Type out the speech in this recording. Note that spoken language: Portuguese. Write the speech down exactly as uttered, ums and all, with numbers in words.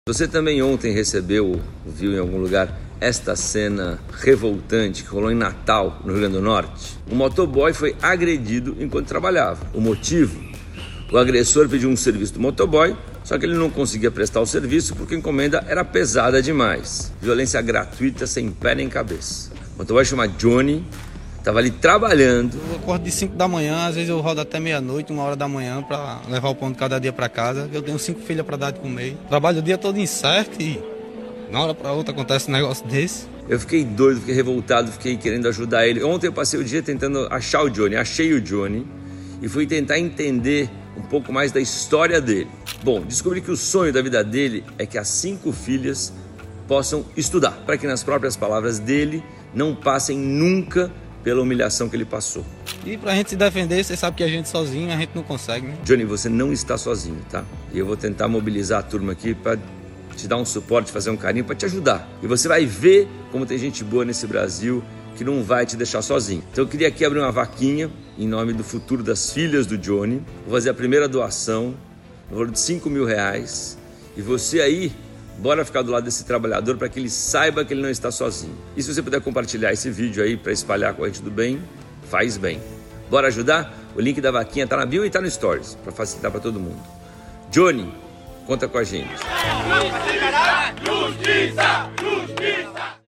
Você também ontem recebeu, viu em algum lugar, esta cena revoltante que rolou em Natal, no Rio Grande do Norte? Um motoboy foi agredido enquanto trabalhava. O motivo? O agressor pediu um serviço do motoboy, só que ele não conseguia prestar o serviço porque a encomenda era pesada demais. Violência gratuita, sem pé nem cabeça. O motoboy chama Johnny, estava ali trabalhando. Eu acordo de cinco da manhã, às vezes eu rodo até meia-noite, uma hora da manhã, para levar o pão de cada dia para casa. Eu tenho cinco filhas para dar de comer. Trabalho o dia todo incerto e na hora para outra acontece um negócio desse. Eu fiquei doido, fiquei revoltado, fiquei querendo ajudar ele. Ontem eu passei o dia tentando achar o Johnny, achei o Johnny e fui tentar entender um pouco mais da história dele. Bom, descobri que o sonho da vida dele é que as cinco filhas possam estudar, para que nas próprias palavras dele não passem nunca pela humilhação que ele passou. E pra gente se defender, você sabe que a gente sozinho, a gente não consegue, né? Johnny, você não está sozinho, tá? E eu vou tentar mobilizar a turma aqui para te dar um suporte, fazer um carinho, para te ajudar. E você vai ver como tem gente boa nesse Brasil que não vai te deixar sozinho. Então eu queria aqui abrir uma vaquinha em nome do futuro das filhas do Johnny. Vou fazer a primeira doação, no valor de cinco mil reais. E você aí, bora ficar do lado desse trabalhador para que ele saiba que ele não está sozinho. E se você puder compartilhar esse vídeo aí para espalhar a corrente do bem, faz bem. Bora ajudar? O link da vaquinha tá na bio e tá no Stories, para facilitar para todo mundo. Johnny, conta com a gente. Justiça! Justiça! Justiça!